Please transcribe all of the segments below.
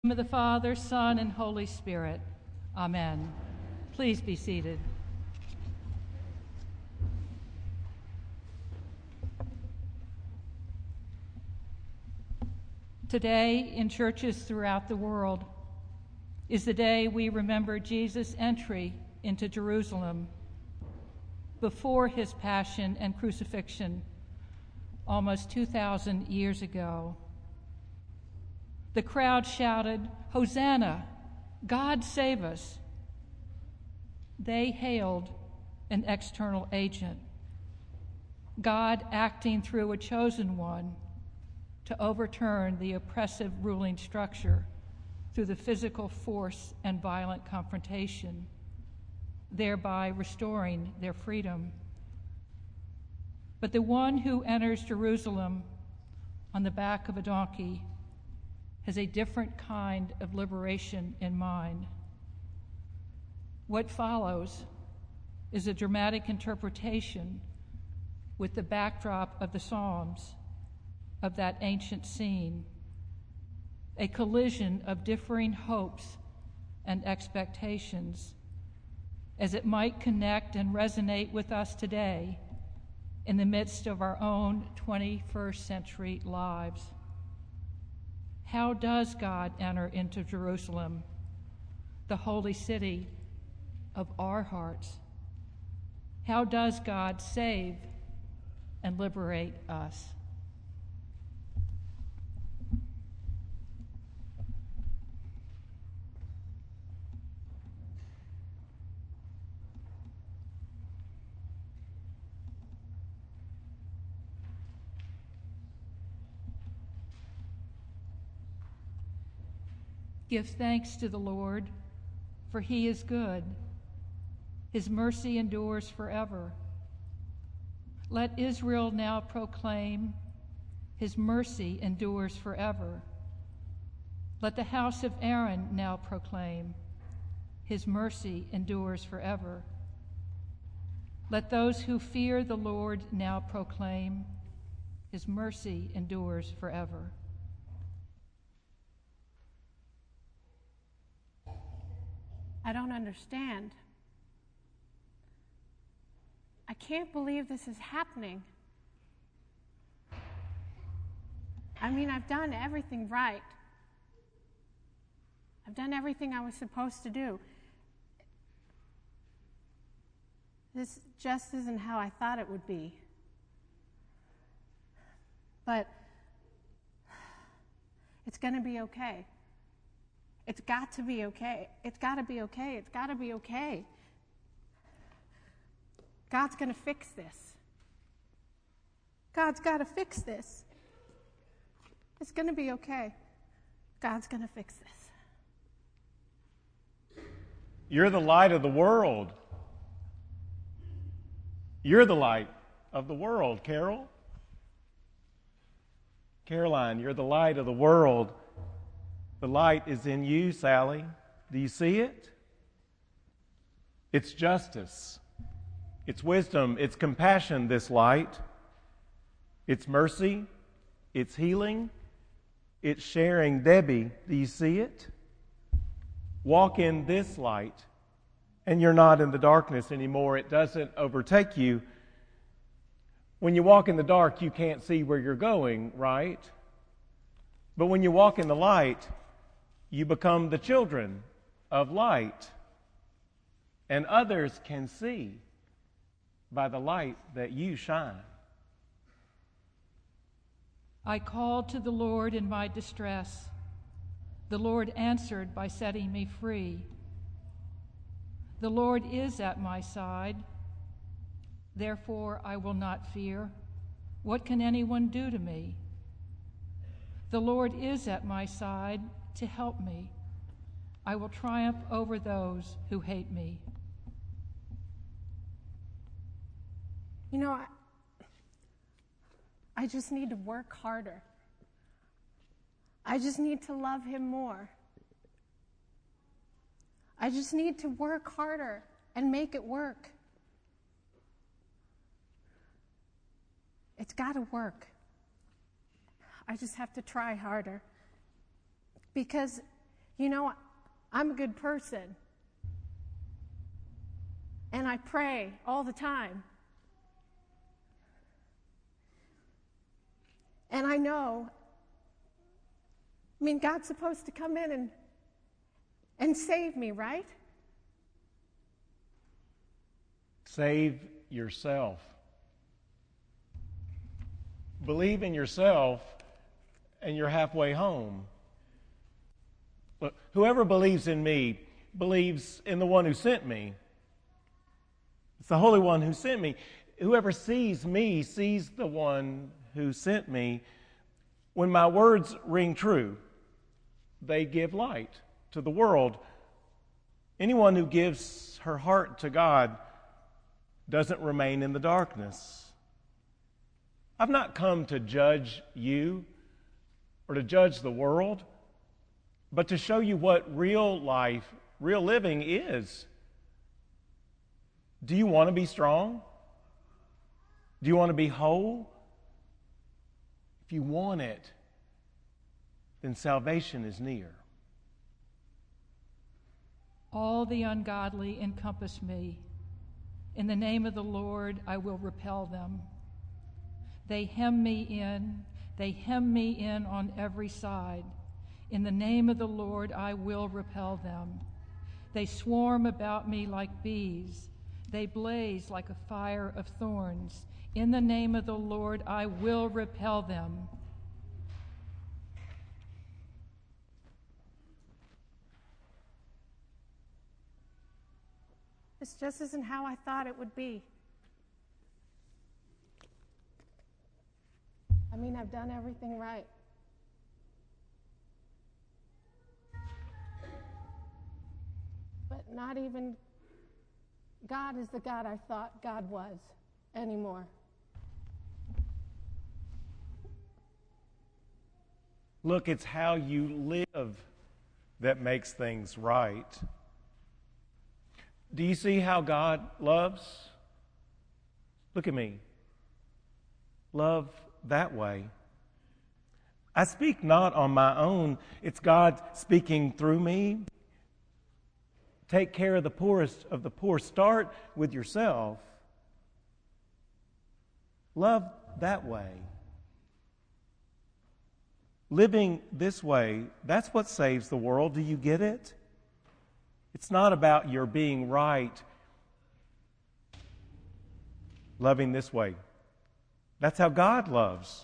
In the name of the Father, Son, and Holy Spirit. Amen. Please be seated. Today, in churches throughout the world, is the day we remember Jesus' entry into Jerusalem before his passion and crucifixion almost 2,000 years ago. The crowd shouted, "Hosanna! God save us!" They hailed an external agent, God acting through a chosen one to overturn the oppressive ruling structure through the physical force and violent confrontation, thereby restoring their freedom. But the one who enters Jerusalem on the back of a donkey has a different kind of liberation in mind. What follows is a dramatic interpretation with the backdrop of the Psalms of that ancient scene, a collision of differing hopes and expectations as it might connect and resonate with us today in the midst of our own 21st century lives. How does God enter into Jerusalem, the holy city of our hearts? How does God save and liberate us? Give thanks to the Lord, for he is good. His mercy endures forever. Let Israel now proclaim, his mercy endures forever. Let the house of Aaron now proclaim, his mercy endures forever. Let those who fear the Lord now proclaim, his mercy endures forever. I don't understand. I can't believe this is happening. I mean, I've done everything right. I've done everything I was supposed to do. This just isn't how I thought it would be. But it's going to be okay. It's got to be okay. It's got to be okay. It's got to be okay. God's going to fix this. God's got to fix this. It's going to be okay. God's going to fix this. You're the light of the world. You're the light of the world, Carol. Caroline, you're the light of the world. The light is in you, Sally. Do you see it? It's justice. It's wisdom. It's compassion, this light. It's mercy. It's healing. It's sharing. Debbie, do you see it? Walk in this light, and you're not in the darkness anymore. It doesn't overtake you. When you walk in the dark, you can't see where you're going, right? But when you walk in the light, you become the children of light, and others can see by the light that you shine. I called to the Lord in my distress. The Lord answered by setting me free. The Lord is at my side. Therefore, I will not fear. What can anyone do to me? The Lord is at my side to help me. I will triumph over those who hate me. You know, I just need to work harder. I just need to love him more. I just need to work harder and make it work. It's got to work. I just have to try harder. Because You know, I'm a good person. And I pray all the time. And I know, God's supposed to come in and save me, right? Save yourself. Believe in yourself, and you're halfway home. Look, whoever believes in me believes in the one who sent me. It's the Holy One who sent me. Whoever sees me sees the one who sent me. When my words ring true, they give light to the world. Anyone who gives her heart to God doesn't remain in the darkness. I've not come to judge you or to judge the world, but to show you what real life, real living is. Do you want to be strong? Do you want to be whole? If you want it, then salvation is near. All the ungodly encompass me. In the name of the Lord, I will repel them. They hem me in on every side. In the name of the Lord, I will repel them. They swarm about me like bees. They blaze like a fire of thorns. In the name of the Lord, I will repel them. This just isn't how I thought it would be. I've done everything right. But not even God is the God I thought God was anymore. Look, it's how you live that makes things right. Do you see how God loves? Look at me. Love that way. I speak not on my own. It's God speaking through me. Take care of the poorest of the poor. Start with yourself. Love that way. Living this way, that's what saves the world. Do you get it? It's not about your being right. Loving this way. That's how God loves.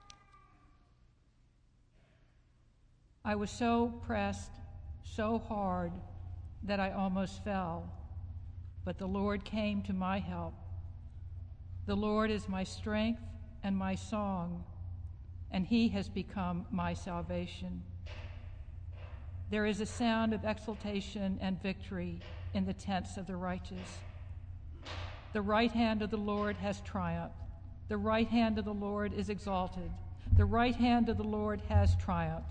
I was so pressed, so hard, that I almost fell. But the Lord came to my help. The Lord is my strength and my song, and He has become my salvation. There is a sound of exultation and victory in the tents of the righteous. The right hand of the Lord has triumphed. The right hand of the Lord is exalted. The right hand of the Lord has triumphed.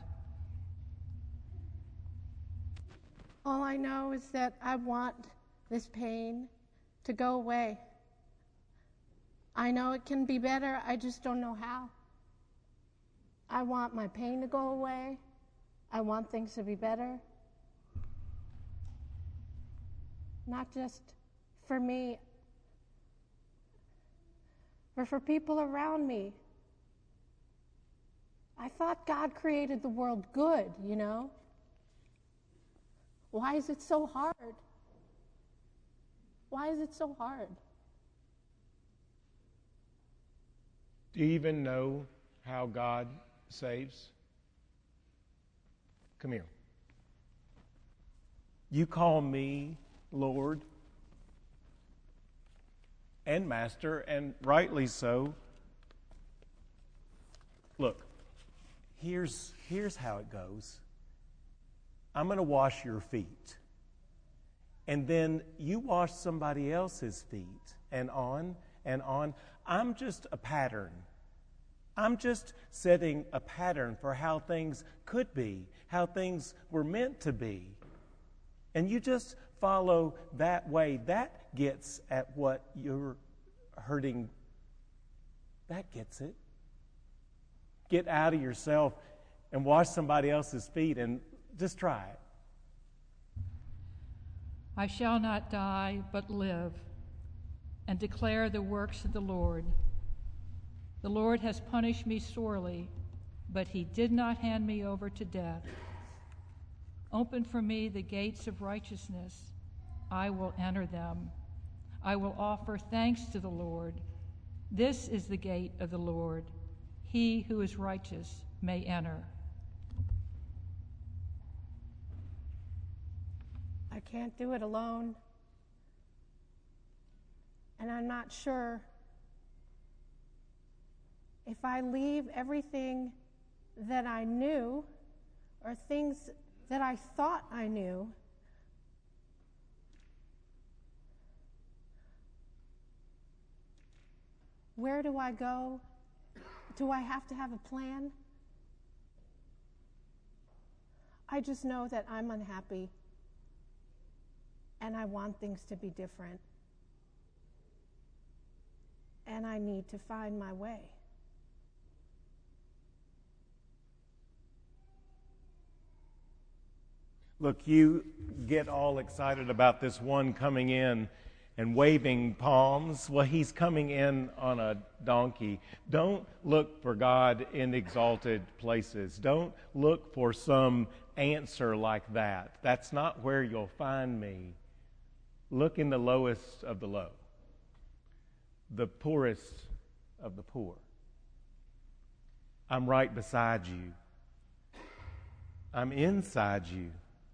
All I know is that I want this pain to go away. I know it can be better, I just don't know how. I want my pain to go away. I want things to be better. Not just for me, but for people around me. I thought God created the world good, you know? Why is it so hard? Why is it so hard? Do you even know how God saves? Come here. You call me Lord and Master, and rightly so. Look, here's how it goes. I'm going to wash your feet. And then you wash somebody else's feet, and on and on. I'm just a pattern. I'm just setting a pattern for how things could be, how things were meant to be. And you just follow that way. That gets at what you're hurting. That gets it. Get out of yourself and wash somebody else's feet and just try it. I shall not die, but live, and declare the works of the Lord. The Lord has punished me sorely, but he did not hand me over to death. Open for me the gates of righteousness. I will enter them. I will offer thanks to the Lord. This is the gate of the Lord. He who is righteous may enter. I can't do it alone. And I'm not sure if I leave everything that I knew or things that I thought I knew, where do I go? Do I have to have a plan? I just know that I'm unhappy and I want things to be different. And I need to find my way. Look, you get all excited about this one coming in and waving palms. Well, he's coming in on a donkey. Don't look for God in exalted places. Don't look for some answer like that. That's not where you'll find me. Look in the lowest of the low, the poorest of the poor. I'm right beside you. I'm inside you.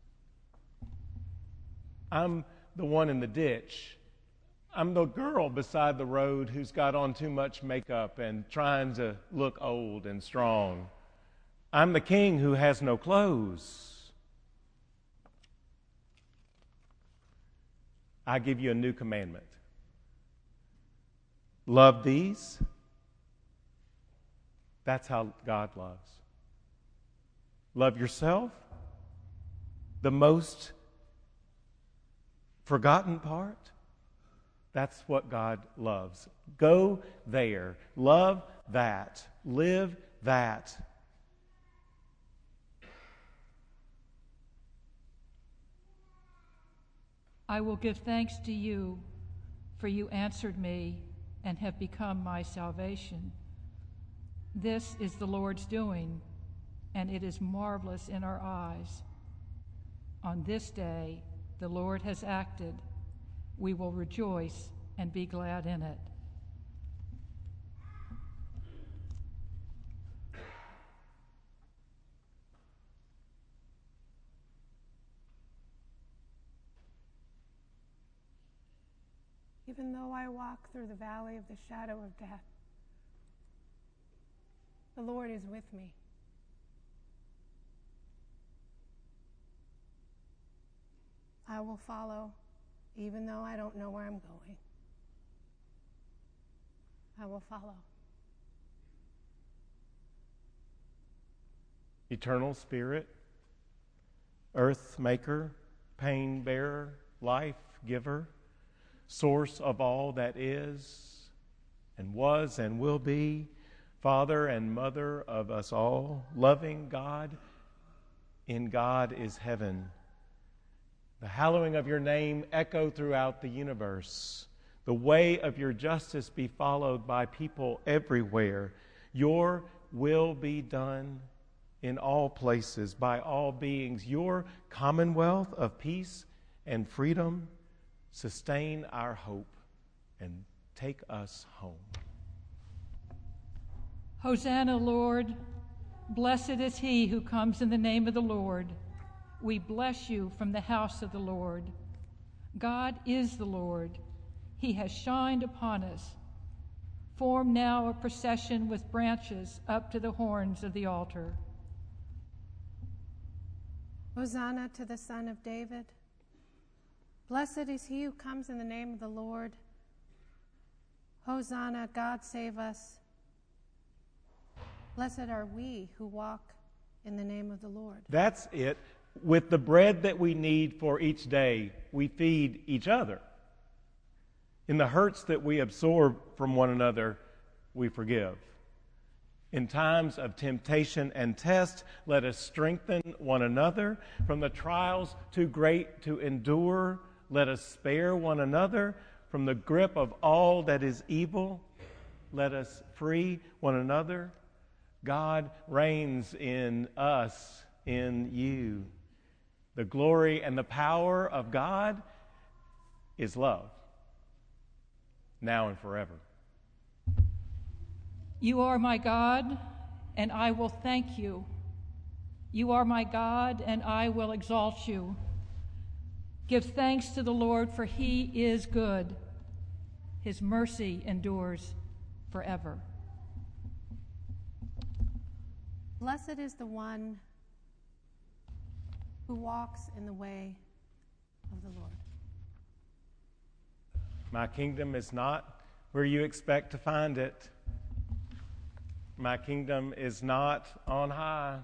I'm the one in the ditch. I'm the girl beside the road who's got on too much makeup and trying to look old and strong. I'm the king who has no clothes. I give you a new commandment. Love these. That's how God loves. Love yourself. The most forgotten part. That's what God loves. Go there. Love that. Live that. I will give thanks to you, for you answered me and have become my salvation. This is the Lord's doing, and it is marvelous in our eyes. On this day, the Lord has acted. We will rejoice and be glad in it. Even though I walk through the valley of the shadow of death, the Lord is with me. I will follow, even though I don't know where I'm going. I will follow. Eternal Spirit, earth maker, pain bearer, life giver, source of all that is and was and will be, Father and Mother of us all, loving God, in God is heaven. The hallowing of your name echo throughout the universe. The way of your justice be followed by people everywhere. Your will be done in all places, by all beings. Your commonwealth of peace and freedom sustain our hope and take us home. Hosanna, Lord. Blessed is he who comes in the name of the Lord. We bless you from the house of the Lord. God is the Lord. He has shined upon us. Form now a procession with branches up to the horns of the altar. Hosanna to the Son of David. Blessed is he who comes in the name of the Lord. Hosanna, God save us. Blessed are we who walk in the name of the Lord. That's it. With the bread that we need for each day, we feed each other. In the hurts that we absorb from one another, we forgive. In times of temptation and test, let us strengthen one another. From the trials too great to endure, Let us spare one another from the grip of all that is evil. Let us free one another. God reigns in us, in you. The glory and the power of God is love, now and forever. You are my God, and I will thank you. You are my God, and I will exalt you. Give thanks to the Lord, for he is good. His mercy endures forever. Blessed is the one who walks in the way of the Lord. My kingdom is not where you expect to find it. My kingdom is not on high.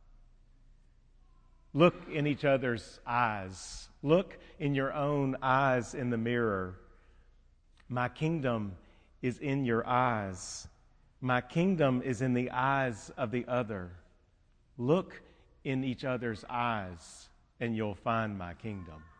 Look in each other's eyes. Look in your own eyes in the mirror. My kingdom is in your eyes. My kingdom is in the eyes of the other. Look in each other's eyes, and you'll find my kingdom.